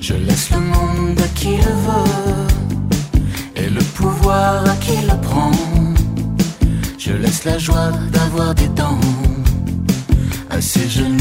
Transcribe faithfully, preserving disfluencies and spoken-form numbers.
Je laisse le monde à qui le veut et le pouvoir à qui le prend. Je laisse la joie d'avoir des dents à ses genoux.